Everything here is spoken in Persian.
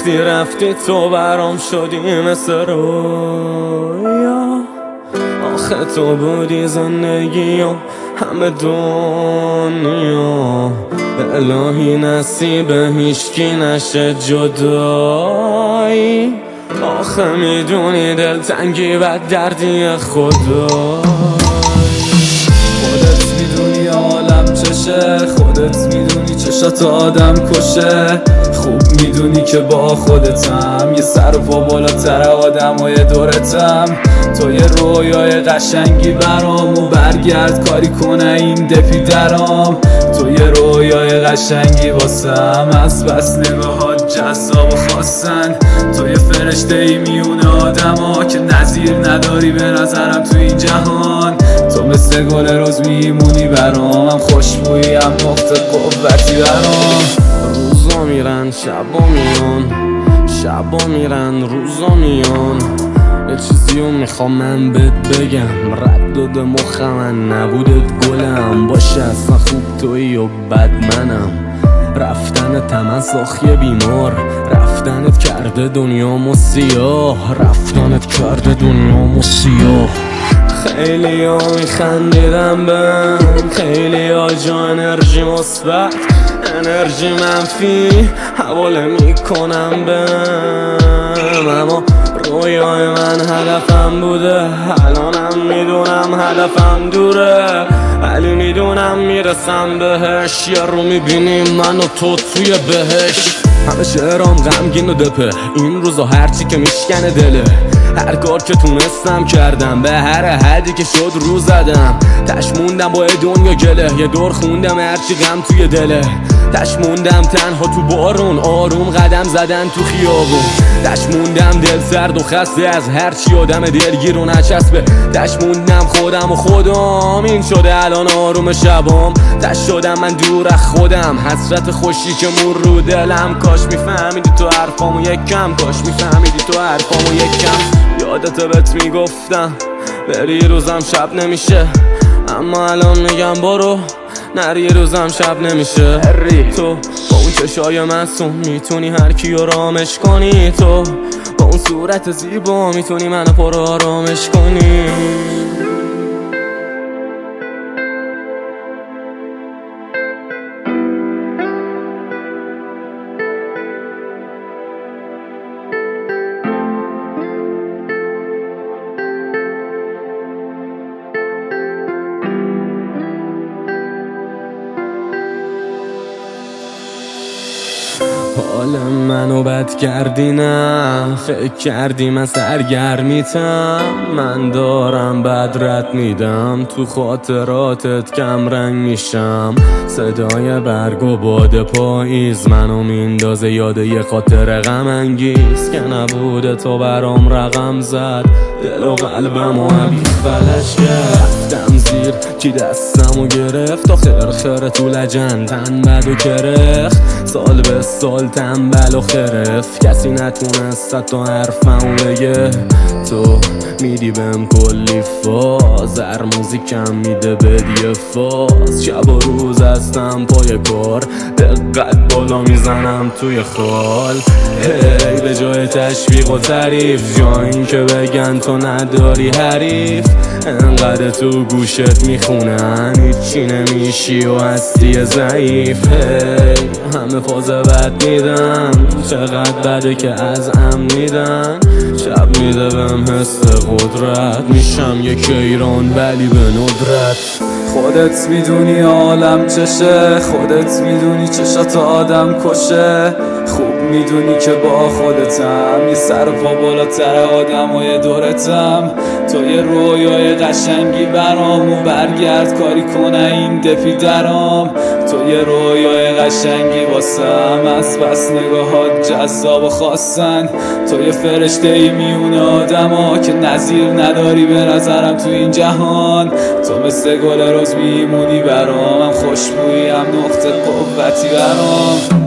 وقتی رفتی تو برام شدی مثل رویا. آخه تو بودی زندگیم همه دنیا. الهی نصیب هیچکی نشه جدایی. آخه میدونی دلتنگی و دردی خدا. خودت میدونی عالم چشه، خودت میدونی چشات آدم کشه. خوب میدونی که با خودتم یه سر و پا بالاتر آدمای دورتم. تو یه رویای قشنگی برام و برگرد کاری کنه این دپی درام. تو یه رویای قشنگی واسم از بس نگاهات جذاب و خواستن. تو یه فرشته ای میونه آدما که نظیر نداری به نظرم تو این جهان. تو مثل گل روز میمونی برام، هم خوشبویی هم نقطه قوتی برام. روزا میرن شبا میان، شبا میرن روزا میان. یه چیزیو میخوام من بهت بگم، رد داده مخم من نبودت گلم. باشه اصلا خوب تویی و بد منم. رفتنت من ساخیه بیمار، رفتنت کرده دنیامو سیاه، رفتنت کرده دنیامو سیاه. خیلی ها میخندیدم بهم، خیلی ها جا انرژی مثبت، انرژی منفی حواله میکنم بهم. اما رویای من هدفم بوده، الانم میدونم هدفم دوره، ولی میدونم میرسم بهش. یه رو میبینیم من و تو توی بهش. همه شعرام غمگین و دپه، این روزا هرچی که میشکنه دله. هر کار که تونستم کردم، به هر حدی که شد رو زدم. تش موندم با دنیا گله، یه دور خوندم هرچی غم توی دله. تش موندم تنها تو بارون، آروم قدم زدن تو خیابون. تش موندم دل سرد و خسته از هرچی آدم دلگیر و نچسبه. تش موندم خودم و خودم، این شده الان آروم شبام. تش شدم من دور از خودم، حسرت خوشی که مور رو دلم. کاش میفهمیدی تو حرفامو یکم، کاش میفهمیدی تو حرفامو یکم. یادت بهت میگفتم بری روزم شب نمیشه، اما الان میگم برو نری روزم شب نمیشه. تو با اون چشای معصوم میتونی هر کیو رامش کنی، تو با اون صورت زیبا میتونی منو پر آرامش کنی. حال منو بد کردی نه، فکر کردی من سرگرمیتم. من دارم بد رد میدم، تو خاطراتت کم رنگ میشم. صدای برگ و باد پاییز منو میندازه یاد یه خاطر غم انگیز که نبوده تو برام رقم زد. دل و قلبم و عبیق فلش کرد. رفتم زیر کی دستمو گرفت، آخر خیره تو لجن تنبل و کرخ. سال به سال تنبل و خرف، کسی نتونست تا حرفمو بگه. تو میدی بهم کلی فاز، هر موزیکم میده بدیه فاز. شب و روز هستم پای کار، دقت بالا میزنم توی خال. هی به جای تشویق و تعریف، جا این که بگن تو نداری حریف. انقدر تو گوشت میخونن هیچی نمیشی و هستی ضعیف. هی همه فاز بد میدن، چقدر بده که از ام میدن. شب میده بهم حس قدرت، میشم یک ایران ولی به ندرت. خودت میدونی عالم چشه، خودت میدونی چشات آدم کشه. خوب میدونی که با خودتم یه سر و پا بالاتر آدمای دورتم. تو یه رویای قشنگی برام و برگرد کاری کنه این دپی درام. تو یه رویای قشنگی واسم از بس نگاهات جذاب و خواستن. تو یه فرشته ای میونه آدما که نظیر نداری به نظرم تو این جهان. تو مثل گل روز میمونی برام، هم خوشبویی هم نقطه قوتی برام.